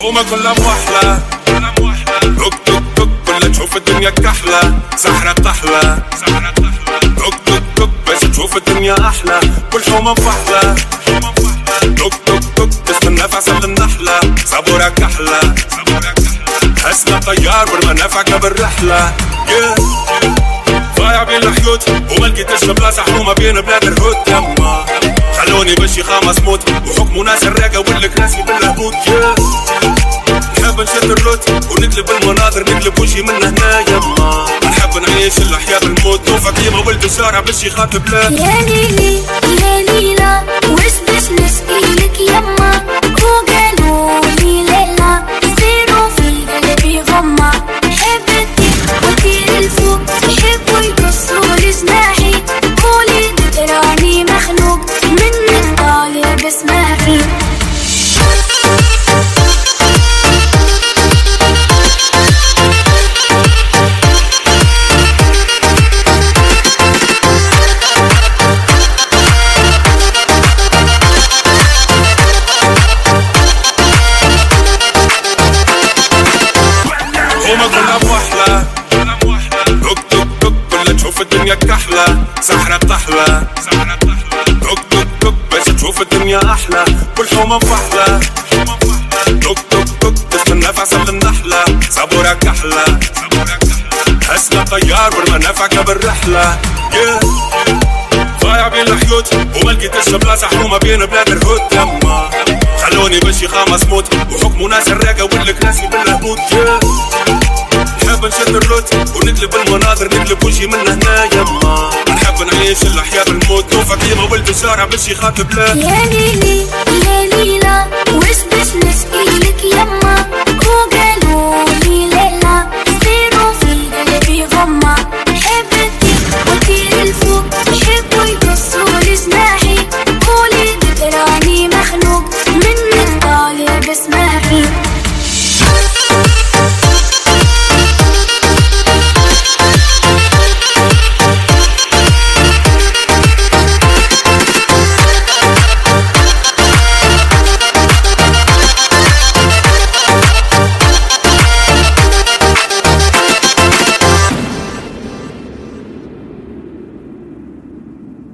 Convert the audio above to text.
وما كلها موحلة توك توك توك كلها تشوف الدنيا كحلة سحرة طحلة توك توك توك باش تشوف الدنيا أحلى كل حومة مفحلة توك توك توك تستنى في عسل النحلة صبورة كحلة هسنا طيار والمنافعك بالرحلة ضايع بين الحيوت وما لقيتش بلاصة حومة بين بلاد الهود يما خلوني باش يخامس موت وحكموا ناس الراقة واللك راسي بالهبوط نحب نشد الروت ونقلب المناظر نقلب وجهي من هنا يما نحب نعيش الأحياء بالموت نوفى كيما ولد الشارع باش يخاطب لا يا ليلي يا ليلى وش باش نسقيلك يما وقالولي ليلى يصيروا في قلبي غمة حبتي وطير الفوق يحبوا يقصولي جناحي قولي تراني مخلوق منك طالب اسمعي الدنيا كحلة سحرة طحلة توك توك توك باش تشوف الدنيا أحلى كل حومة مفحلة توك توك توك تستنى في عسل النحلة صبورة كحلة هسنا طيار والمنافعك بالرحلة ضايع بين الحيوت وما لقيتش بلاصة حومة بين بلاد الهود يما خلوني باش يخامس موت وحكموا ناس الراقة واللك راسي بالهبوط نحب نشد الروت ونقلب المناظر نقلب وجهي من هنا يما نحب نعيش الأحياء بالموت نوفى كيما ولد الشارع باش يخاطب لا يا ليلي